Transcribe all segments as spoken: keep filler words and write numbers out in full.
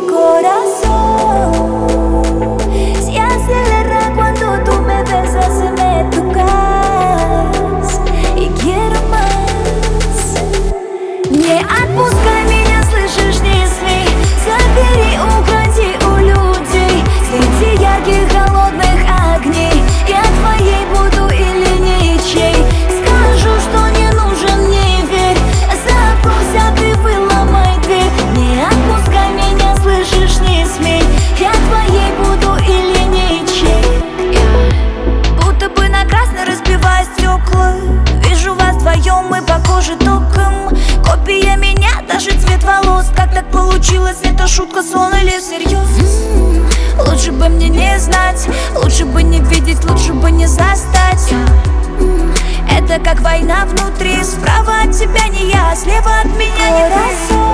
corazón se acelera cuando tú me besas y me tocas, y quiero más. Не отпускай меня, слышишь, не смей. Забери, уходи у людей среди ярких холодных огней. Я твоей буду или ничей. Скажу, что не нужен, не верь. Забрусь, а ты выломай дверь. Не отпускай меня, слышишь, не смей. Я твоей буду или ничей. Я будто бы на красный разбиваю стекла. Вижу вас вдвоем, мы похожи током. Копия меня, даже цвет волос. Как так получилось, это шутка, сон или всерьез? м-м, Лучше бы мне не знать, лучше бы не видеть, лучше бы не застать. м-м, Это как война внутри, справа от тебя не я, слева от меня не ты.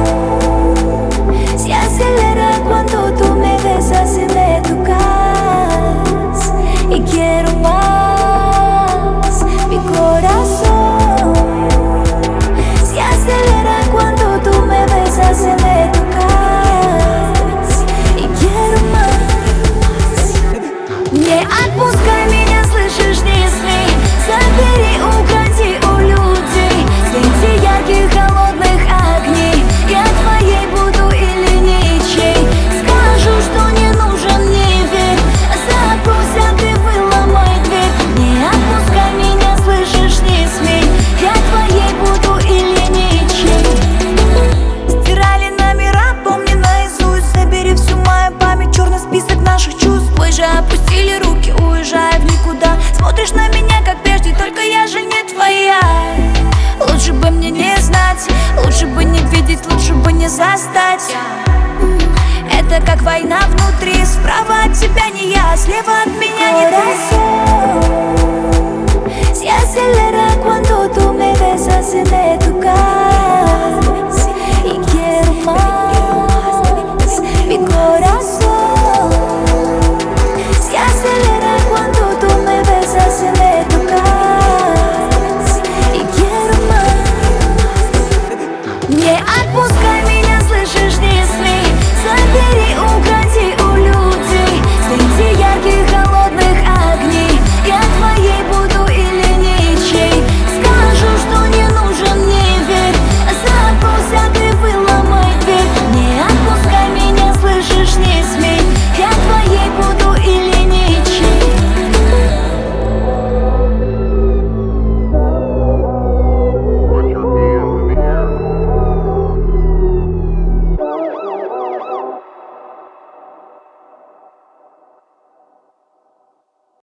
Se acelera cuando tú me besas y me tocas, y quiero más. Mi corazón se acelera cuando tú me besas y me tocas, y quiero más. Не отпускай меня, слышишь, не смей. Забери, уходи у людей среди ярких холодных огней. Я твоей буду или ничей. Скажу, что не нужен, не верь. Забрусь, а ты выломай дверь. Не отпускай меня, слышишь, не смей. Я твоей буду или ничей. Стирали номера, помни наизусть. Забери всю мою память, черный список наших чувств. Мы же опустили руки, уезжая в никуда. Смотришь на меня, как прежде, только я же не твоя. Лучше бы мне не знать, лучше бы не видеть, лучше бы не застать. м-м, Это как война внутри, справа от тебя не я, слева от меня не ты. Se acelera cuando tú me besas y me tocas.